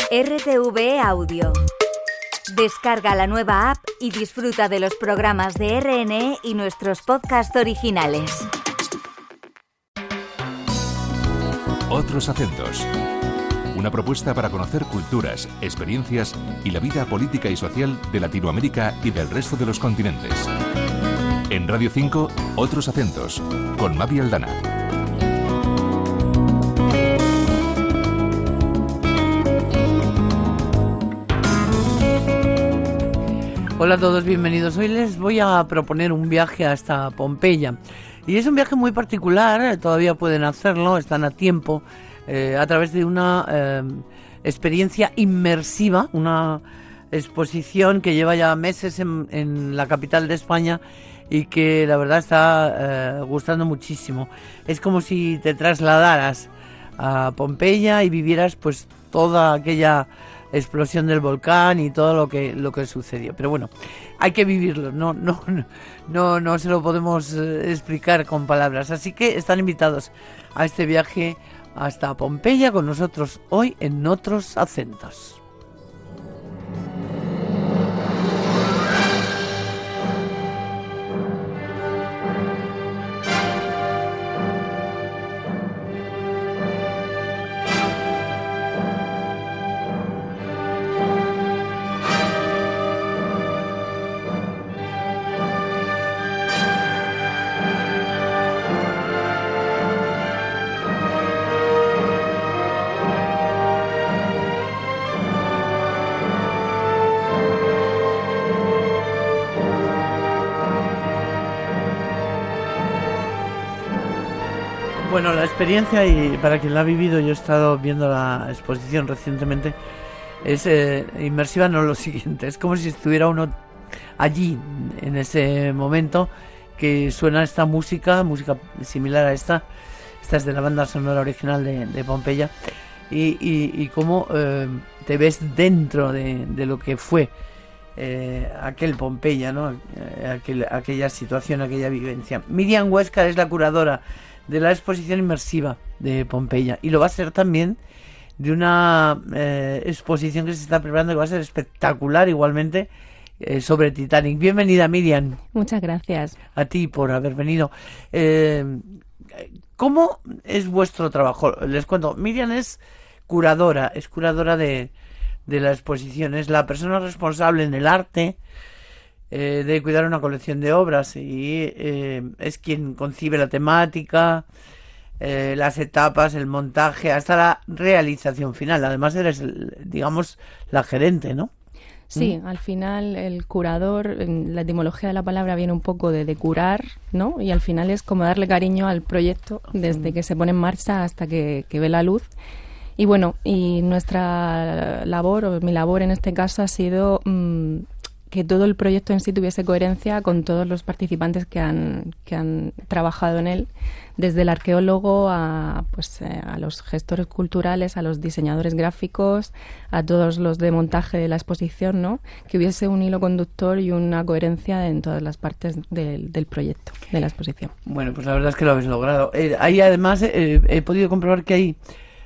RTV Audio. Descarga la nueva app y disfruta de los programas de RNE y nuestros podcasts originales. Otros acentos. Una propuesta para conocer culturas, experiencias y la vida política y social de Latinoamérica y del resto de los continentes. En Radio 5, Otros acentos, con Mavi Aldana. Hola a todos, bienvenidos. Hoy les voy a proponer un viaje hasta Pompeya. Y es un viaje muy particular, todavía pueden hacerlo, están a tiempo, a través de una experiencia inmersiva, una exposición que lleva ya meses en la capital de España y que la verdad está gustando muchísimo. Es como si te trasladaras a Pompeya y vivieras pues toda aquella explosión del volcán y todo lo que sucedió. Pero bueno, hay que vivirlo, no se lo podemos explicar con palabras. Así que están invitados a este viaje hasta Pompeya con nosotros hoy en Otros acentos. Bueno, la experiencia, y para quien la ha vivido, yo he estado viendo la exposición recientemente, es inmersiva, no lo siguiente, es como si estuviera uno allí, en ese momento, que suena esta música similar a esta es de la banda sonora original de Pompeya, y cómo te ves dentro de lo que fue aquel Pompeya, ¿no? Aquella situación, aquella vivencia. Miriam Huéscar es la curadora de la exposición inmersiva de Pompeya y lo va a ser también de una exposición que se está preparando que va a ser espectacular igualmente sobre Titanic. Bienvenida, Miriam. Muchas gracias. A ti por haber venido. ¿Cómo es vuestro trabajo? Les cuento, Miriam es curadora de la exposición, es la persona responsable en el arte de cuidar una colección de obras y es quien concibe la temática, las etapas, el montaje, hasta la realización final. Además eres, digamos, la gerente, ¿no? Sí, al final el curador, la etimología de la palabra viene un poco de curar, ¿no? Y al final es como darle cariño al proyecto desde que se pone en marcha hasta que ve la luz. Y bueno, y nuestra labor, o mi labor en este caso, ha sido que todo el proyecto en sí tuviese coherencia con todos los participantes que han trabajado en él, desde el arqueólogo a los gestores culturales, a los diseñadores gráficos, a todos los de montaje de la exposición, ¿no? Que hubiese un hilo conductor y una coherencia en todas las partes del proyecto, de la exposición. Bueno, pues la verdad es que lo habéis logrado. Ahí además he podido comprobar que hay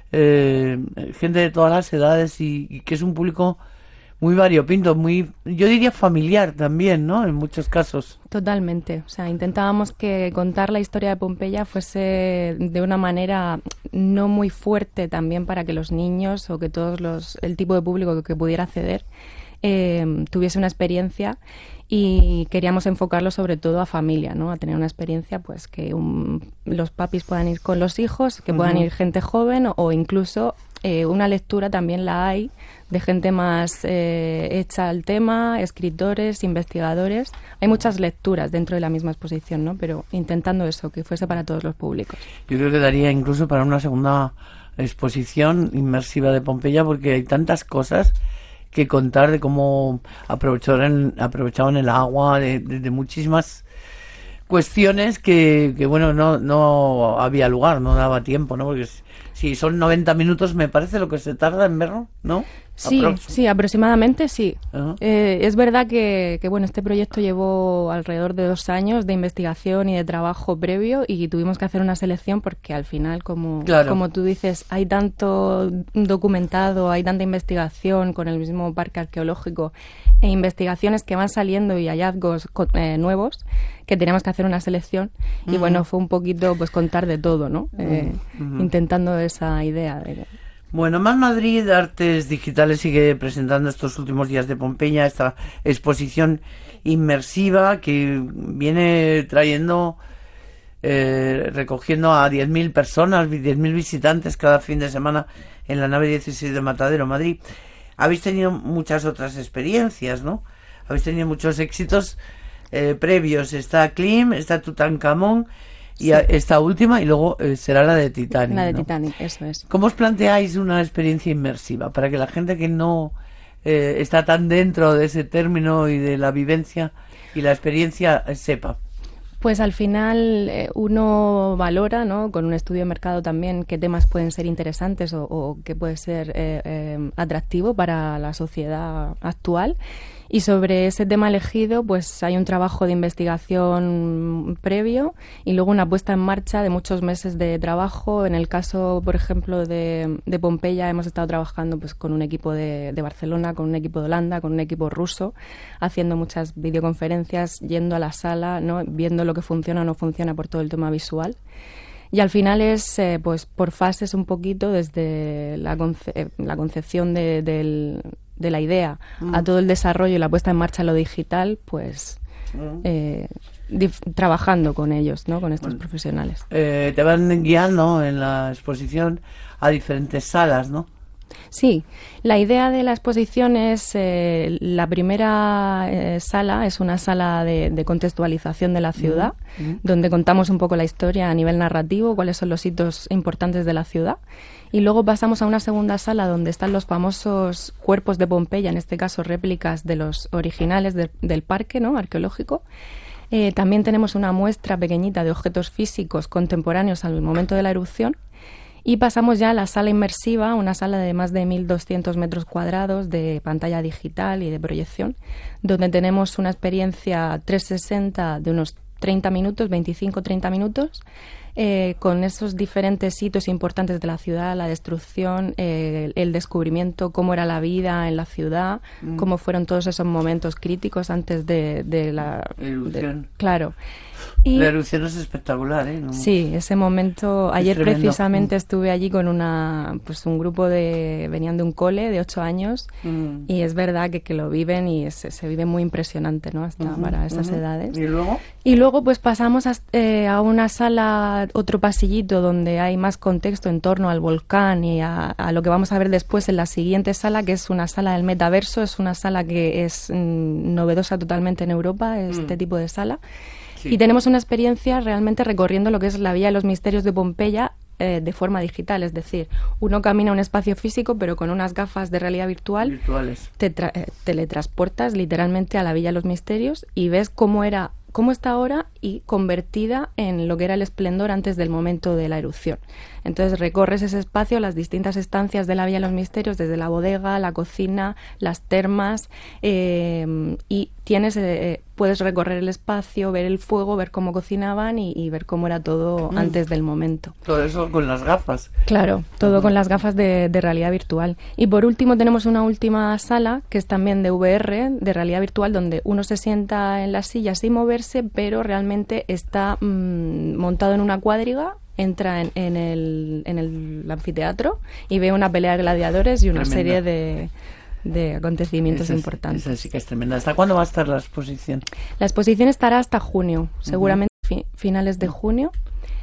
gente de todas las edades y que es un público muy variopinto, muy, yo diría familiar también, ¿no? En muchos casos. Totalmente. O sea, intentábamos que contar la historia de Pompeya fuese de una manera no muy fuerte también para que los niños o que el tipo de público que pudiera acceder tuviese una experiencia, y queríamos enfocarlo sobre todo a familia, ¿no? A tener una experiencia pues que los papis puedan ir con los hijos, que puedan ir gente joven o incluso una lectura también la hay de gente más hecha al tema, escritores, investigadores. Hay muchas lecturas dentro de la misma exposición, ¿no? Pero intentando eso, que fuese para todos los públicos. Yo creo que daría incluso para una segunda exposición inmersiva de Pompeya, porque hay tantas cosas que contar de cómo aprovechaban el agua, de muchísimas cuestiones que bueno, no había lugar, no daba tiempo, ¿no? Porque Sí, son 90 minutos, me parece, lo que se tarda en verlo, ¿no? Sí, aproximadamente sí. Uh-huh. Es verdad que, bueno, este proyecto llevó alrededor de 2 años de investigación y de trabajo previo y tuvimos que hacer una selección porque al final, como tú dices, hay tanto documentado, hay tanta investigación con el mismo parque arqueológico e investigaciones que van saliendo y hallazgos nuevos que teníamos que hacer una selección y bueno, fue un poquito pues contar de todo, ¿no? Intentando esa idea de... Bueno, Más Madrid Artes Digitales sigue presentando estos últimos días de Pompeya esta exposición inmersiva que viene trayendo, recogiendo a 10.000 personas, 10.000 visitantes cada fin de semana en la nave 16 de Matadero, Madrid. Habéis tenido muchas otras experiencias, ¿no? Habéis tenido muchos éxitos previos. Está Klim, está Tutankamón, y esta última, y luego será la de Titanic. La de, ¿no? Titanic, eso es. ¿Cómo os planteáis una experiencia inmersiva? Para que la gente que no está tan dentro de ese término y de la vivencia y la experiencia sepa. Pues al final uno valora, ¿no? Con un estudio de mercado también, qué temas pueden ser interesantes o qué puede ser atractivo para la sociedad actual. Y sobre ese tema elegido, pues hay un trabajo de investigación previo y luego una puesta en marcha de muchos meses de trabajo. En el caso, por ejemplo, de Pompeya, hemos estado trabajando pues con un equipo de Barcelona, con un equipo de Holanda, con un equipo ruso, haciendo muchas videoconferencias, yendo a la sala, ¿no? Viendo lo que funciona o no funciona por todo el tema visual. Y al final es, pues por fases un poquito, desde la concepción de la idea a todo el desarrollo y la puesta en marcha en lo digital, pues trabajando con ellos, ¿no? Con estos profesionales. Te van guiando en la exposición a diferentes salas, ¿no? Sí, la idea de la exposición es, la primera sala es una sala de contextualización de la ciudad, donde contamos un poco la historia a nivel narrativo, cuáles son los hitos importantes de la ciudad. Y luego pasamos a una segunda sala donde están los famosos cuerpos de Pompeya, en este caso réplicas de los originales del parque, ¿no? Arqueológico. También tenemos una muestra pequeñita de objetos físicos contemporáneos al momento de la erupción. Y pasamos ya a la sala inmersiva, una sala de más de 1.200 metros cuadrados de pantalla digital y de proyección, donde tenemos una experiencia 360 de unos 30 minutos, 25-30 minutos, con esos diferentes hitos importantes de la ciudad, la destrucción, el descubrimiento, cómo era la vida en la ciudad, cómo fueron todos esos momentos críticos antes de la erupción. Claro. Y la erupción es espectacular, ¿eh? ¿No? Sí, ese momento. Ayer tremendo. Precisamente estuve allí con un grupo venían de un cole de 8 años y es verdad que lo viven y se vive muy impresionante, ¿no? Hasta para esas edades. ¿Y luego pues pasamos a una sala, otro pasillito donde hay más contexto en torno al volcán y a lo que vamos a ver después en la siguiente sala, que es una sala del metaverso. Es una sala que es novedosa totalmente en Europa, este tipo de sala. Sí. Y tenemos una experiencia realmente recorriendo lo que es la Vía de los Misterios de Pompeya de forma digital, es decir, uno camina un espacio físico pero con unas gafas de realidad virtual te teletransportas literalmente a la Villa de los Misterios y ves cómo está ahora y convertida en lo que era el esplendor antes del momento de la erupción. Entonces recorres ese espacio, las distintas estancias de la Villa de los Misterios, desde la bodega, la cocina, las termas, y puedes recorrer el espacio, ver el fuego, ver cómo cocinaban y ver cómo era todo antes del momento. Todo eso con las gafas. Claro, todo con las gafas de realidad virtual. Y por último tenemos una última sala, que es también de VR, de realidad virtual, donde uno se sienta en la silla sin moverse, pero realmente está montado en una cuadriga, entra en el anfiteatro y ve una pelea de gladiadores y una serie de acontecimientos importantes. Esa sí que es tremenda. ¿Hasta cuándo va a estar la exposición? La exposición estará hasta junio, seguramente finales de junio.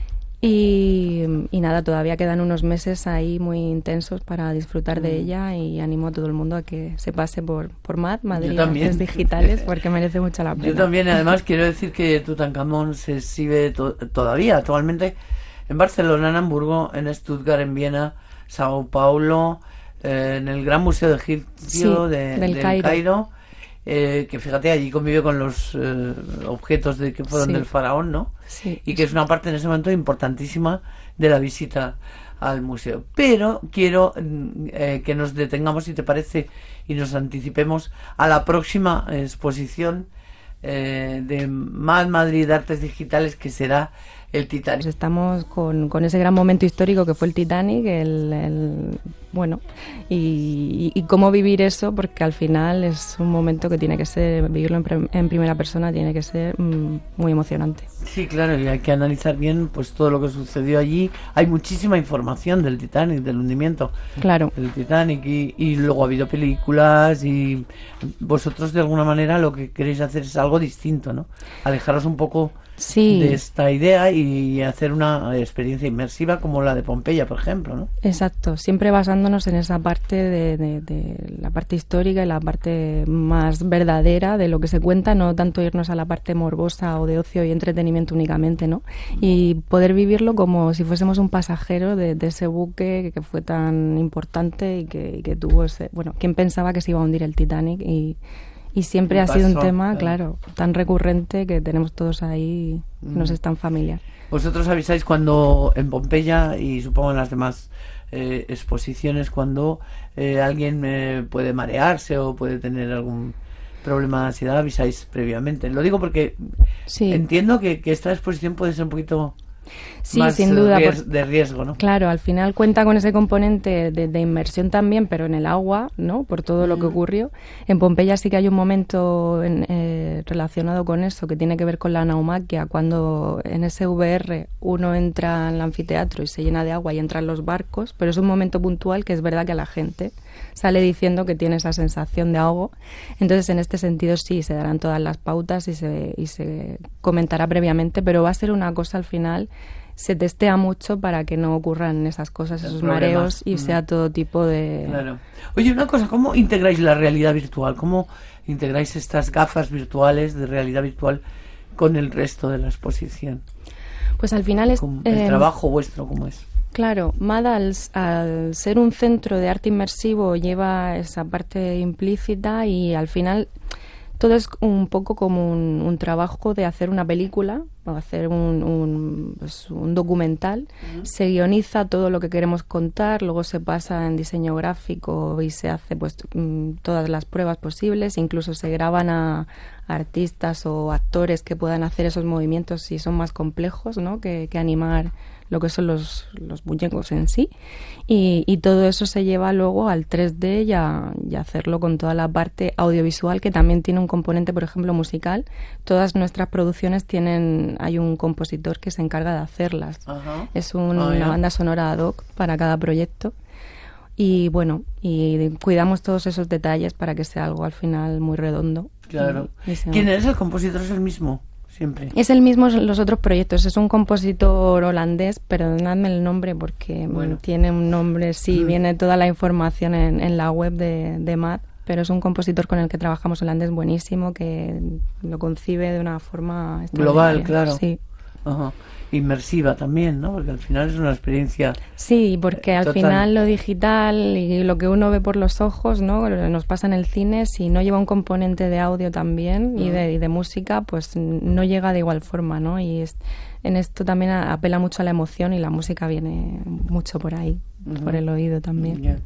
Y nada, todavía quedan unos meses ahí muy intensos para disfrutar de ella y animo a todo el mundo a que se pase por Madrid Artes Digitales, porque merece mucho la pena. Yo también, además quiero decir que Tutankamón se exhibe todavía actualmente en Barcelona, en Hamburgo, en Stuttgart, en Viena, Sao Paulo, en el Gran Museo Egipcio del Cairo, que fíjate, allí convive con los objetos que fueron del faraón, ¿no? Sí. Y que es una parte en ese momento importantísima de la visita al museo. Pero quiero que nos detengamos, si te parece, y nos anticipemos a la próxima exposición de MAD Madrid Artes Digitales, que será el Titanic. Pues estamos con ese gran momento histórico que fue el Titanic, bueno, y cómo vivir eso, porque al final es un momento que tiene que ser, vivirlo en primera persona tiene que ser muy emocionante. Sí, claro, y hay que analizar bien pues todo lo que sucedió allí. Hay muchísima información del Titanic, del hundimiento del Titanic, y luego ha habido películas, y vosotros de alguna manera lo que queréis hacer es algo distinto, ¿no? Alejaros un poco de esta idea y hacer una experiencia inmersiva como la de Pompeya, por ejemplo, ¿no? Exacto, siempre basándonos en esa parte de la parte histórica y la parte más verdadera de lo que se cuenta, no tanto irnos a la parte morbosa o de ocio y entretenimiento únicamente, ¿no? Y poder vivirlo como si fuésemos un pasajero de ese buque que fue tan importante y que tuvo ese... Bueno, ¿quién pensaba que se iba a hundir el Titanic? Y siempre ha sido un tema, claro, tan recurrente que tenemos todos ahí, nos es tan familiar. Vosotros avisáis cuando en Pompeya y supongo en las demás exposiciones, cuando alguien puede marearse o puede tener algún problema de ansiedad, avisáis previamente. Lo digo porque entiendo que esta exposición puede ser un poquito... Sí, más sin duda, de riesgo, ¿no? Claro, al final cuenta con ese componente de inmersión también, pero en el agua, ¿no? Por todo lo que ocurrió. En Pompeya sí que hay un momento relacionado con eso, que tiene que ver con la naumaquia, cuando en ese VR uno entra en el anfiteatro y se llena de agua y entran los barcos, pero es un momento puntual que es verdad que a la gente sale diciendo que tiene esa sensación de ahogo. Entonces, en este sentido sí, se darán todas las pautas y se comentará previamente, pero va a ser una cosa al final... Se testea mucho para que no ocurran esas cosas, esos mareos, y sea todo tipo de... Claro. Oye, una cosa, ¿cómo integráis la realidad virtual? ¿Cómo integráis estas gafas virtuales de realidad virtual con el resto de la exposición? Pues al final es... ¿El trabajo vuestro cómo es? Claro, MAD al ser un centro de arte inmersivo lleva esa parte implícita y al final... Todo es un poco como un trabajo de hacer una película o hacer un documental. Se guioniza todo lo que queremos contar, luego se pasa en diseño gráfico y se hace pues todas las pruebas posibles, incluso se graban a artistas o actores que puedan hacer esos movimientos si son más complejos, ¿no? que animar lo que son los muñecos en sí, y todo eso se lleva luego al 3D y a hacerlo con toda la parte audiovisual, que también tiene un componente, por ejemplo, musical. Todas nuestras producciones hay un compositor que se encarga de hacerlas. Ajá. Es una banda sonora ad hoc para cada proyecto. Y bueno, y cuidamos todos esos detalles para que sea algo al final muy redondo. Claro. ¿Quién es el compositor? ¿Es el mismo? Siempre. Es el mismo en los otros proyectos. Es un compositor holandés, perdonadme el nombre porque tiene un nombre, viene toda la información en la web de MAD, pero es un compositor con el que trabajamos holandés buenísimo, que lo concibe de una forma global, claro. Sí. Ajá. Inmersiva también, ¿no? Porque al final es una experiencia... Sí, porque al final lo digital y lo que uno ve por los ojos, ¿no? Nos pasa en el cine, si no lleva un componente de audio también y de música, pues no llega de igual forma, ¿no? Y en esto también apela mucho a la emoción y la música viene mucho por ahí, por el oído también. Yeah.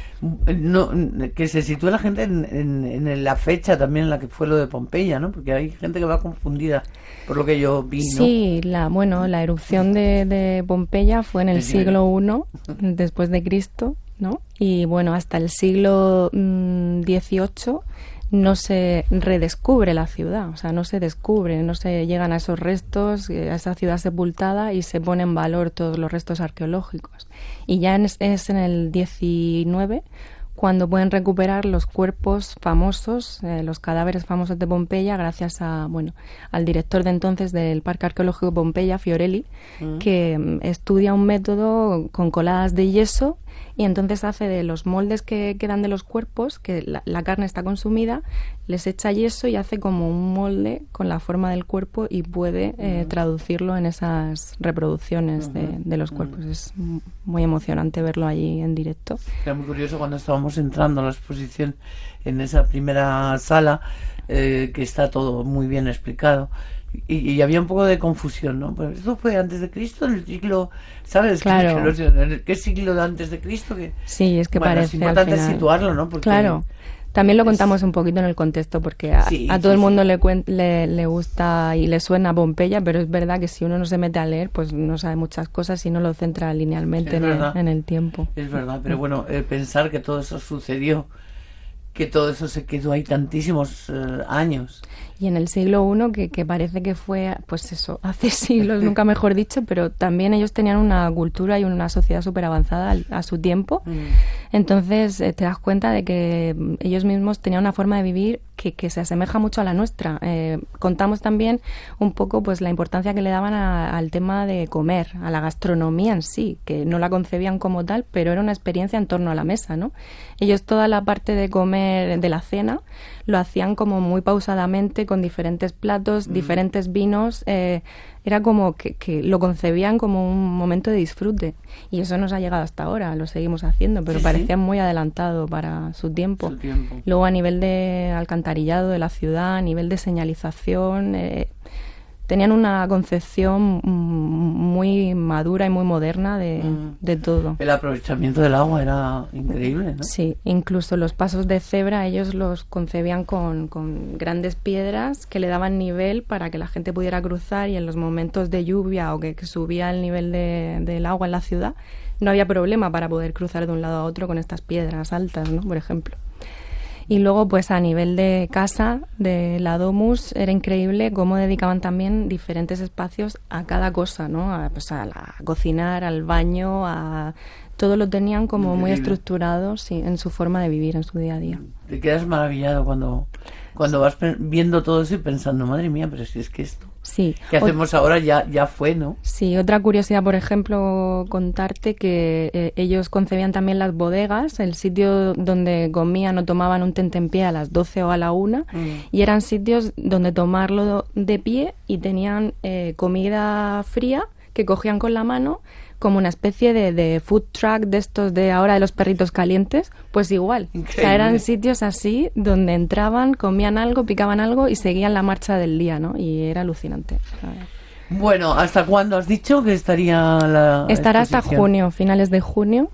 No, que se sitúe la gente en la fecha también en la que fue lo de Pompeya, ¿no? Porque hay gente que va confundida por lo que yo vi, ¿no? Sí, la erupción de Pompeya fue en el siglo I después de Cristo, ¿no? Y bueno, hasta el siglo XVIII no se redescubre la ciudad, o sea, no se descubre, no se llegan a esos restos, a esa ciudad sepultada, y se pone en valor todos los restos arqueológicos. Y ya es en el 19 cuando pueden recuperar los cuerpos famosos, los cadáveres famosos de Pompeya, gracias al director de entonces del Parque Arqueológico de Pompeya, Fiorelli, que estudia un método con coladas de yeso, y entonces hace de los moldes que quedan de los cuerpos, que la carne está consumida, les echa yeso y hace como un molde con la forma del cuerpo y puede traducirlo en esas reproducciones de los cuerpos. Es muy emocionante verlo allí en directo. Era muy curioso cuando estábamos entrando a la exposición en esa primera sala, que está todo muy bien explicado, Y había un poco de confusión, ¿no? Pero esto fue antes de Cristo, en el siglo, ¿sabes? Claro. ¿Qué siglo de antes de Cristo? Sí, es que bueno, parece es importante al final situarlo, ¿no? Porque claro. También lo contamos un poquito en el contexto porque a todo el mundo le gusta y le suena Pompeya, pero es verdad que si uno no se mete a leer, pues no sabe muchas cosas y no lo centra linealmente en el tiempo. Es verdad, pero bueno, pensar que todo eso sucedió, que todo eso se quedó ahí tantísimos años. Y en el siglo I, que parece que fue, pues eso, hace siglos, nunca mejor dicho, pero también ellos tenían una cultura y una sociedad súper avanzada a su tiempo. Entonces te das cuenta de que ellos mismos tenían una forma de vivir que se asemeja mucho a la nuestra. Contamos también un poco pues la importancia que le daban al tema de comer, a la gastronomía en sí, que no la concebían como tal, pero era una experiencia en torno a la mesa, ¿no? Ellos toda la parte de comer, de la cena, lo hacían como muy pausadamente, con diferentes platos, diferentes vinos. Era como que lo concebían como un momento de disfrute. Y eso nos ha llegado hasta ahora, lo seguimos haciendo, pero parecía muy adelantado para su tiempo. Luego a nivel de alcantarillado de la ciudad, a nivel de señalización, tenían una concepción muy madura y muy moderna de todo. El aprovechamiento del agua era increíble, ¿no? Sí, incluso los pasos de cebra ellos los concebían con grandes piedras que le daban nivel para que la gente pudiera cruzar, y en los momentos de lluvia o que subía el nivel del agua en la ciudad no había problema para poder cruzar de un lado a otro con estas piedras altas, ¿no? Por ejemplo. Y luego, pues a nivel de casa, de la Domus, era increíble cómo dedicaban también diferentes espacios a cada cosa, ¿no? A cocinar, al baño, todo lo tenían como increíble, muy estructurado, sí, en su forma de vivir, en su día a día. Te quedas maravillado cuando vas viendo todo eso y pensando, madre mía, pero si es que esto sí, que hacemos ahora ya fue, ¿no? Sí, otra curiosidad, por ejemplo, contarte que ellos concebían también las bodegas, el sitio donde comían o tomaban un tentempié a las 12 o a la 1, y eran sitios donde tomarlo de pie y tenían comida fría que cogían con la mano, como una especie de food truck de estos de ahora de los perritos calientes, pues igual. Increíble. O sea, eran sitios así donde entraban, comían algo, picaban algo y seguían la marcha del día, ¿no? Y era alucinante. Bueno, ¿hasta cuándo has dicho que estaría la Estará hasta junio, finales de junio.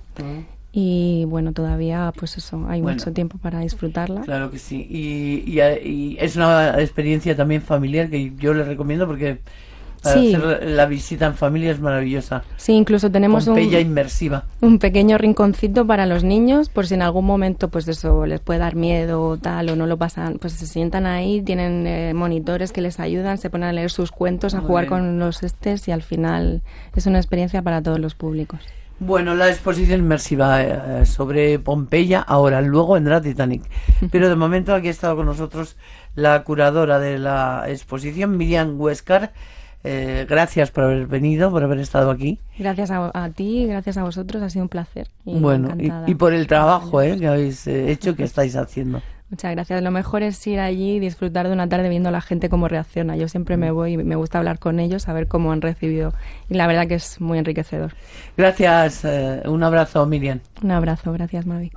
Y bueno, todavía pues eso, hay mucho tiempo para disfrutarla. Claro que sí. Y es una experiencia también familiar que yo les recomiendo porque para hacer la visita en familia es maravillosa. Sí, incluso tenemos Pompeya inmersiva. Un pequeño rinconcito para los niños, por si en algún momento pues eso les puede dar miedo o tal, o no lo pasan, pues se sientan ahí, tienen monitores que les ayudan, se ponen a leer sus cuentos, a jugar con los y al final es una experiencia para todos los públicos. Bueno, la exposición inmersiva sobre Pompeya, ahora, luego vendrá Titanic. Pero de momento aquí ha estado con nosotros la curadora de la exposición, Miriam Huéscar. Gracias por haber venido, por haber estado aquí. Gracias a ti, gracias a vosotros, ha sido un placer. Bueno, y por el trabajo que habéis hecho, que estáis haciendo. Muchas gracias. Lo mejor es ir allí y disfrutar de una tarde viendo a la gente cómo reacciona. Yo siempre me voy y me gusta hablar con ellos, saber cómo han recibido. Y la verdad que es muy enriquecedor. Gracias. Un abrazo, Miriam. Un abrazo. Gracias, Mavi.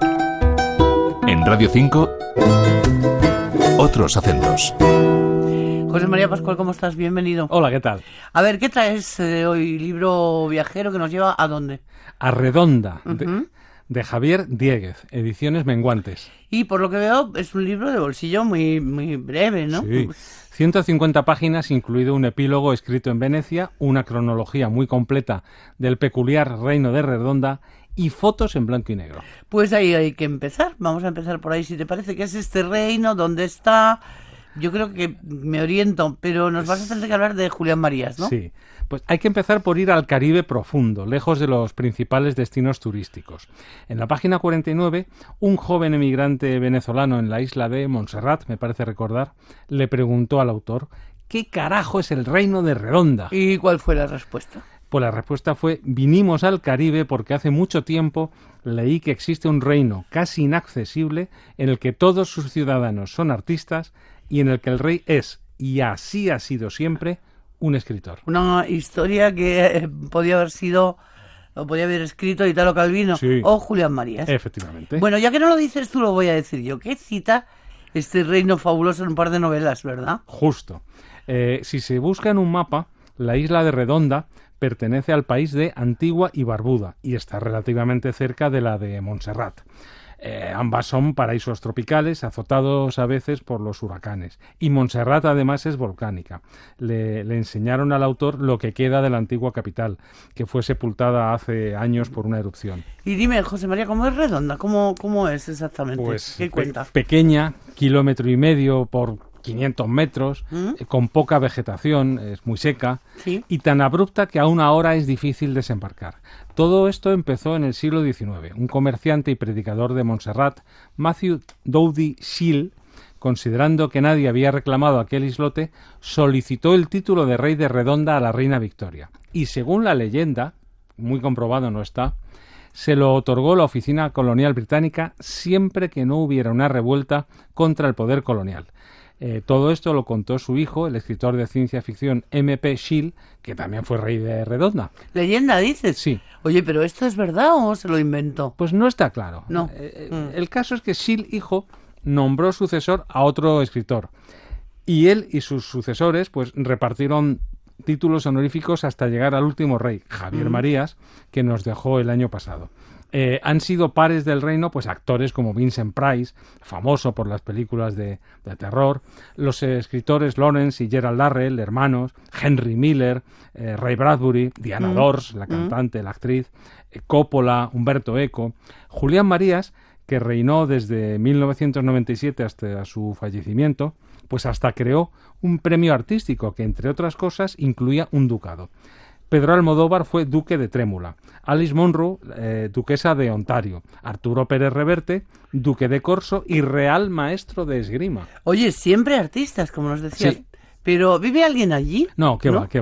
En Radio 5, otros acentos. José María Pascual, ¿cómo estás? Bienvenido. Hola, ¿qué tal? A ver, ¿qué traes hoy? Libro viajero que nos lleva ¿a dónde? A Redonda, de Javier Diéguez, Ediciones Menguantes. Y por lo que veo es un libro de bolsillo muy, muy breve, ¿no? Sí, 150 páginas, incluido un epílogo escrito en Venecia, una cronología muy completa del peculiar reino de Redonda y fotos en blanco y negro. Pues ahí hay que empezar. Vamos a empezar por ahí, si te parece. ¿Qué es este reino? ¿Dónde está? Yo creo que me oriento, pero nos vas a tener que hablar de Julián Marías, ¿no? Sí, pues hay que empezar por ir al Caribe profundo, lejos de los principales destinos turísticos. En la página 49, un joven emigrante venezolano en la isla de Montserrat, me parece recordar, le preguntó al autor, ¿qué carajo es el reino de Redonda? ¿Y cuál fue la respuesta? Pues la respuesta fue, vinimos al Caribe porque hace mucho tiempo leí que existe un reino casi inaccesible en el que todos sus ciudadanos son artistas y en el que el rey es, y así ha sido siempre, un escritor. Una historia que podía haber sido, o podía haber escrito Italo Calvino o Julián Marías. Efectivamente. Bueno, ya que no lo dices tú, lo voy a decir yo. ¿Qué cita este reino fabuloso en un par de novelas, verdad? Justo. Si se busca en un mapa, la isla de Redonda pertenece al país de Antigua y Barbuda y está relativamente cerca de la de Montserrat. Ambas son paraísos tropicales, azotados a veces por los huracanes. Y Montserrat además es volcánica. Le enseñaron al autor lo que queda de la antigua capital, que fue sepultada hace años por una erupción. Y dime, José María, ¿cómo es Redonda? ¿Cómo es exactamente? Pues ¿Qué cuenta? Pequeña, 1,5 kilómetros por 500 metros, con poca vegetación, es muy seca, ¿Sí? Y tan abrupta que aún ahora es difícil desembarcar. Todo esto empezó en el siglo XIX. Un comerciante y predicador de Montserrat, Matthew Doughty Shiel, considerando que nadie había reclamado aquel islote, solicitó el título de rey de Redonda a la reina Victoria. Y según la leyenda, muy comprobado no está, se lo otorgó la oficina colonial británica siempre que no hubiera una revuelta contra el poder colonial. Todo esto lo contó su hijo, el escritor de ciencia ficción M.P. Shiel, que también fue rey de Redonda. ¿Leyenda dices? Sí. Oye, ¿pero esto es verdad o se lo inventó? Pues no está claro. No. El caso es que Shiel, hijo, nombró sucesor a otro escritor. Y él y sus sucesores pues repartieron títulos honoríficos hasta llegar al último rey, Javier Marías, que nos dejó el año pasado. Han sido pares del reino pues actores como Vincent Price, famoso por las películas de terror, los escritores Lawrence y Gerald Darrell, hermanos, Henry Miller, Ray Bradbury, Diana Dors, la cantante, la actriz, Coppola, Umberto Eco, Julián Marías, que reinó desde 1997 hasta su fallecimiento, pues hasta creó un premio artístico que, entre otras cosas, incluía un ducado. Pedro Almodóvar fue duque de Trémula, Alice Munro, duquesa de Ontario, Arturo Pérez Reverte, duque de Corso y real maestro de esgrima. Oye, siempre artistas, como nos decías. Sí. ¿Pero vive alguien allí? No, qué va.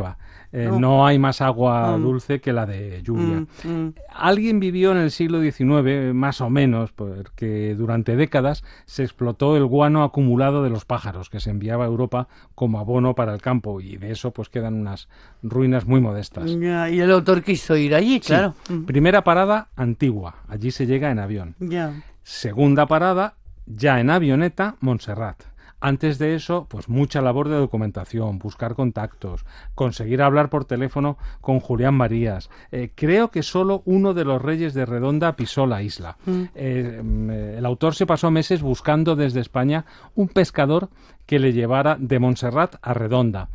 No hay más agua dulce que la de lluvia. Alguien vivió en el siglo XIX, más o menos, porque durante décadas se explotó el guano acumulado de los pájaros que se enviaba a Europa como abono para el campo, y de eso pues quedan unas ruinas muy modestas. Ya, y el autor quiso ir allí, Sí. claro. Primera parada, Antigua. Allí se llega en avión. Ya. Segunda parada, ya en avioneta, Montserrat. Antes de eso, pues mucha labor de documentación, buscar contactos, conseguir hablar por teléfono con Julián Marías. Creo que solo uno de los reyes de Redonda pisó la isla. El autor se pasó meses buscando desde España un pescador que le llevara de Montserrat a Redonda.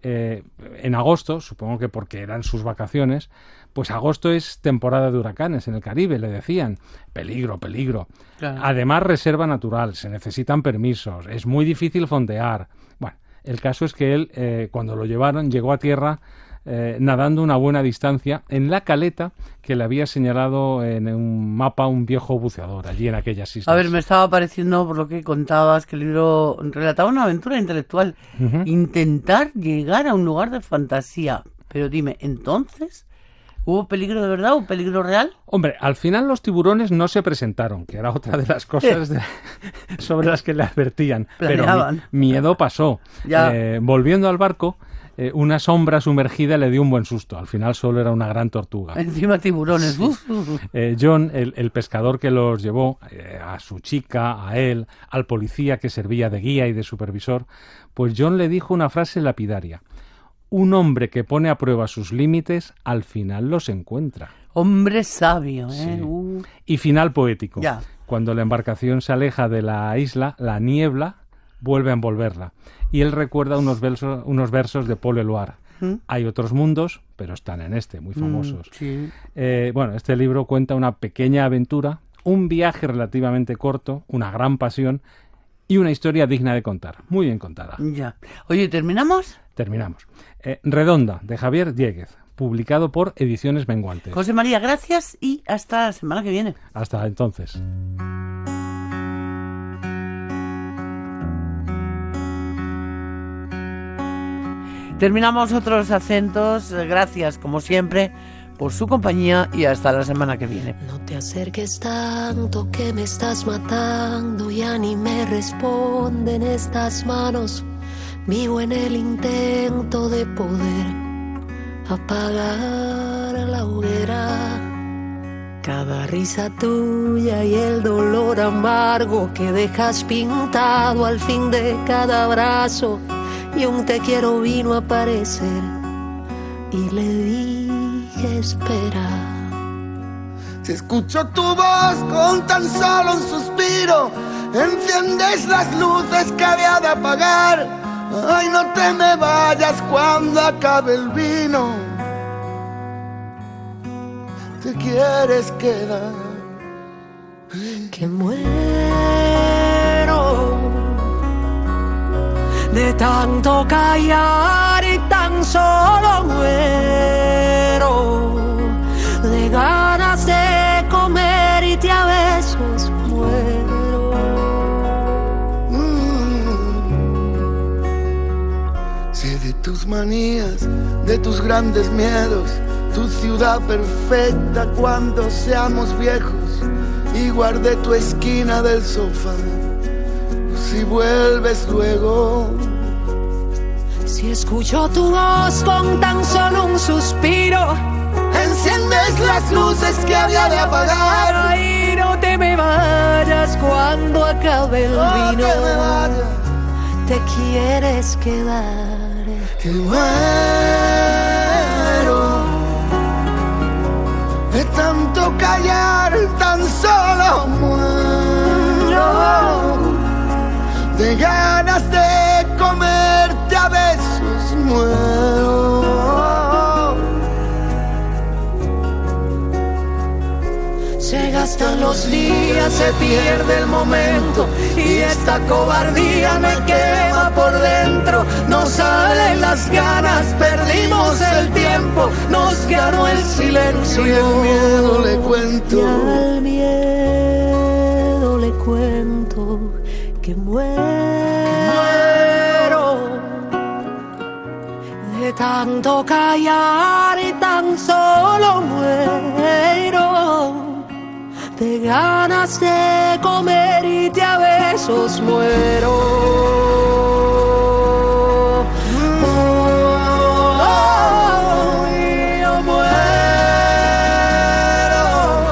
En agosto, supongo que porque eran sus vacaciones, pues agosto es temporada de huracanes en el Caribe, le decían. Peligro. Claro. Además, reserva natural, se necesitan permisos, es muy difícil fondear. Bueno, el caso es que él, cuando lo llevaron, llegó a tierra nadando una buena distancia en la caleta que le había señalado en un mapa un viejo buceador allí en aquellas islas. A ver, me estaba pareciendo, por lo que contabas, que el libro relataba una aventura intelectual. Intentar llegar a un lugar de fantasía. Pero dime, ¿entonces hubo peligro de verdad o peligro real? Hombre, al final los tiburones no se presentaron, que era otra de las cosas sobre las que le advertían. Planeaban. Pero miedo pasó. Ya. Volviendo al barco, una sombra sumergida le dio un buen susto. Al final solo era una gran tortuga. Encima tiburones. Sí. John, el pescador que los llevó, a su chica, a él, al policía que servía de guía y de supervisor, pues John le dijo una frase lapidaria: un hombre que pone a prueba sus límites, al final los encuentra. Hombre sabio, ¿eh? Sí. Y final poético. Ya. Cuando la embarcación se aleja de la isla, la niebla vuelve a envolverla. Y él recuerda unos versos de Paul Eluard. Hay otros mundos, pero están en este, muy famosos. Sí. Bueno, este libro cuenta una pequeña aventura, un viaje relativamente corto, una gran pasión y una historia digna de contar. Muy bien contada. Ya. Oye, ¿terminamos? Terminamos. Redonda, de Javier Diéguez, publicado por Ediciones Menguantes. José María, gracias y hasta la semana que viene. Hasta entonces. Terminamos otros acentos. Gracias, como siempre, por su compañía y hasta la semana que viene. No te acerques tanto que me estás matando, ya ni me responden estas manos. Vivo en el intento de poder apagar la hoguera. Cada risa tuya y el dolor amargo que dejas pintado al fin de cada abrazo y un te quiero vino a aparecer y le dije espera. Si escucho tu voz con tan solo un suspiro, enciendes las luces que había de apagar. Ay, no te me vayas cuando acabe el vino. Te quieres quedar. Que muero de tanto callar y tan solo muero de ganas de comer y te a besos muero. Sé de tus manías, de tus grandes miedos, tu ciudad perfecta cuando seamos viejos, y guardé tu esquina del sofá, si vuelves luego. Si escucho tu voz con tan solo un suspiro, enciendes las luces que había de apagar. Ay, no te me vayas cuando acabe el vino. Te quieres quedar. Que muero de tanto callar, tan solo muero de ganas de comerte a besos muero. Se gastan los días, se pierde el momento y esta cobardía me quema por dentro. No salen las ganas, perdimos el tiempo, nos ganó el silencio. Y al miedo le cuento, y al miedo le cuento que muero de tanto callar y tan solo muero de ganas de comer y te a besos muero. Yo muero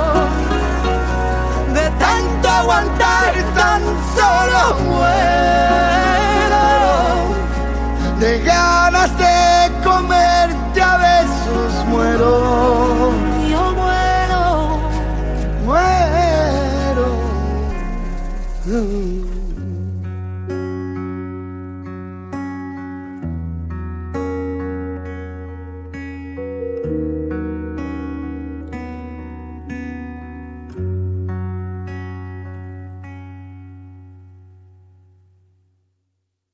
de tanto aguantar, tan solo muero de ganas de comerte a besos muero. Yo muero. Muero.